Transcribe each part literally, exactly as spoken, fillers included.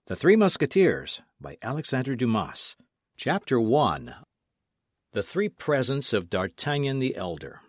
The Three Musketeers by Alexandre Dumas. Chapter one. The Three Presents of D'Artagnan the Elder.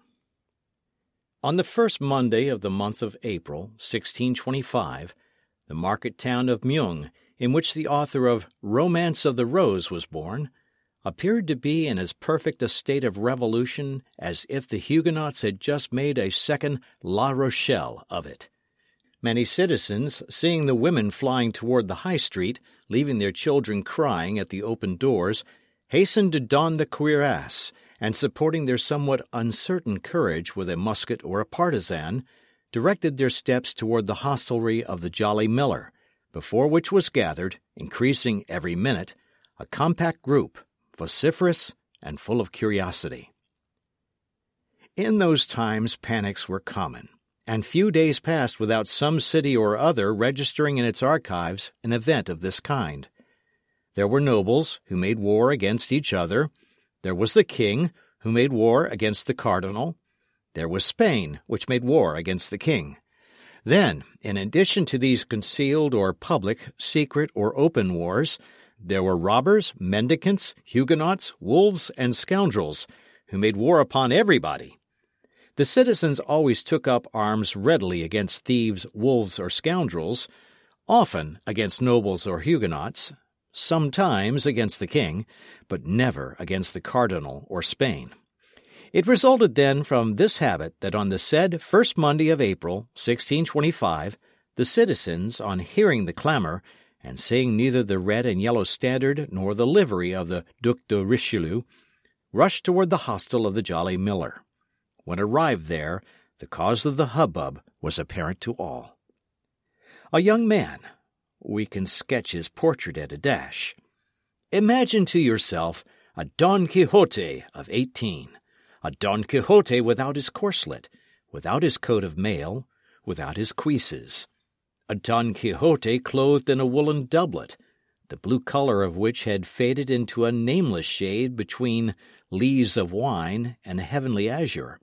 On the first Monday of the month of April, sixteen twenty-five, the market town of Meung, in which the author of Romance of the Rose was born, appeared to be in as perfect a state of revolution as if the Huguenots had just made a second La Rochelle of it. Many citizens, seeing the women flying toward the high street, leaving their children crying at the open doors, hastened to don the cuirass, and supporting their somewhat uncertain courage with a musket or a partisan, directed their steps toward the hostelry of the Jolly Miller, before which was gathered, increasing every minute, a compact group, vociferous and full of curiosity. In those times panics were common, and few days passed without some city or other registering in its archives an event of this kind. There were nobles who made war against each other. There was the king, who made war against the cardinal. There was Spain, which made war against the king. Then, in addition to these concealed or public, secret or open wars, there were robbers, mendicants, Huguenots, wolves, and scoundrels, who made war upon everybody. The citizens always took up arms readily against thieves, wolves, or scoundrels, often against nobles or Huguenots, sometimes against the king, but never against the cardinal or Spain. It resulted then from this habit that on the said first Monday of April, sixteen twenty-five, the citizens, on hearing the clamour, and seeing neither the red and yellow standard nor the livery of the Duc de Richelieu, rushed toward the hostel of the Jolly Miller. When arrived there, the cause of the hubbub was apparent to all. A young man. We can sketch his portrait at a dash. Imagine to yourself a Don Quixote of eighteen, a Don Quixote without his corslet, without his coat of mail, without his cuisses, a Don Quixote clothed in a woolen doublet, the blue colour of which had faded into a nameless shade between lees of wine and a heavenly azure.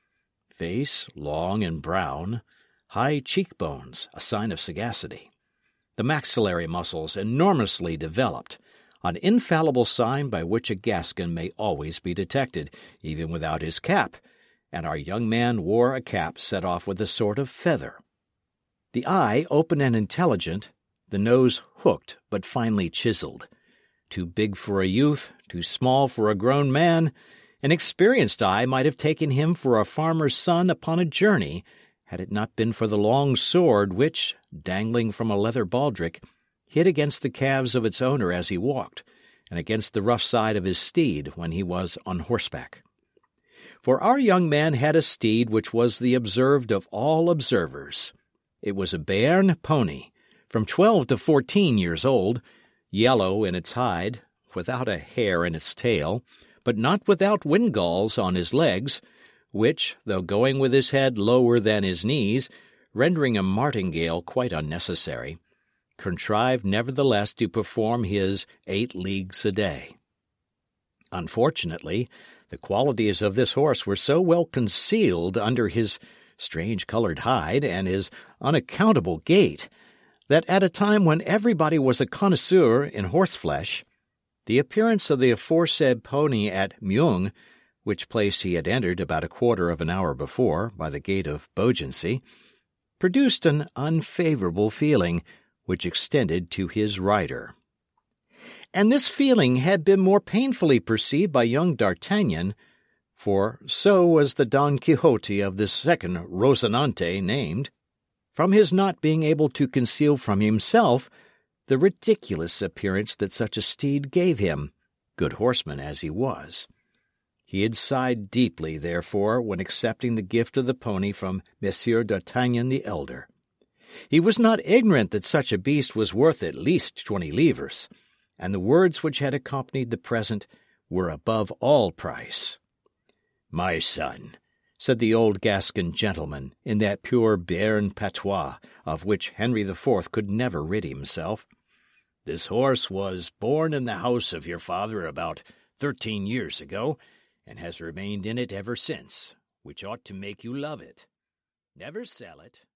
Face long and brown, high cheekbones, a sign of sagacity. The maxillary muscles enormously developed, an infallible sign by which a Gascon may always be detected, even without his cap, and our young man wore a cap set off with a sort of feather. The eye open and intelligent, the nose hooked but finely chiselled. Too big for a youth, too small for a grown man, an experienced eye might have taken him for a farmer's son upon a journey, had it not been for the long sword which, dangling from a leather baldric, hit against the calves of its owner as he walked, and against the rough side of his steed when he was on horseback. For our young man had a steed which was the observed of all observers. It was a Béarn pony, from twelve to fourteen years old, yellow in its hide, without a hair in its tail, but not without windgalls on his legs, which, though going with his head lower than his knees, rendering a martingale quite unnecessary, contrived nevertheless to perform his eight leagues a day. Unfortunately, the qualities of this horse were so well concealed under his strange-coloured hide and his unaccountable gait, that at a time when everybody was a connoisseur in horseflesh, the appearance of the aforesaid pony at Meung, which place he had entered about a quarter of an hour before by the gate of Beaugency, produced an unfavourable feeling which extended to his rider. And this feeling had been more painfully perceived by young D'Artagnan, for so was the Don Quixote of this second Rocinante named, from his not being able to conceal from himself the ridiculous appearance that such a steed gave him, good horseman as he was. He had sighed deeply, therefore, when accepting the gift of the pony from Monsieur D'Artagnan the elder. He was not ignorant that such a beast was worth at least twenty livres, and the words which had accompanied the present were above all price. "My son," said the old Gascon gentleman, in that pure Béarn patois of which Henry the Fourth could never rid himself, "this horse was born in the house of your father about thirteen years ago, and has remained in it ever since, which ought to make you love it. Never sell it,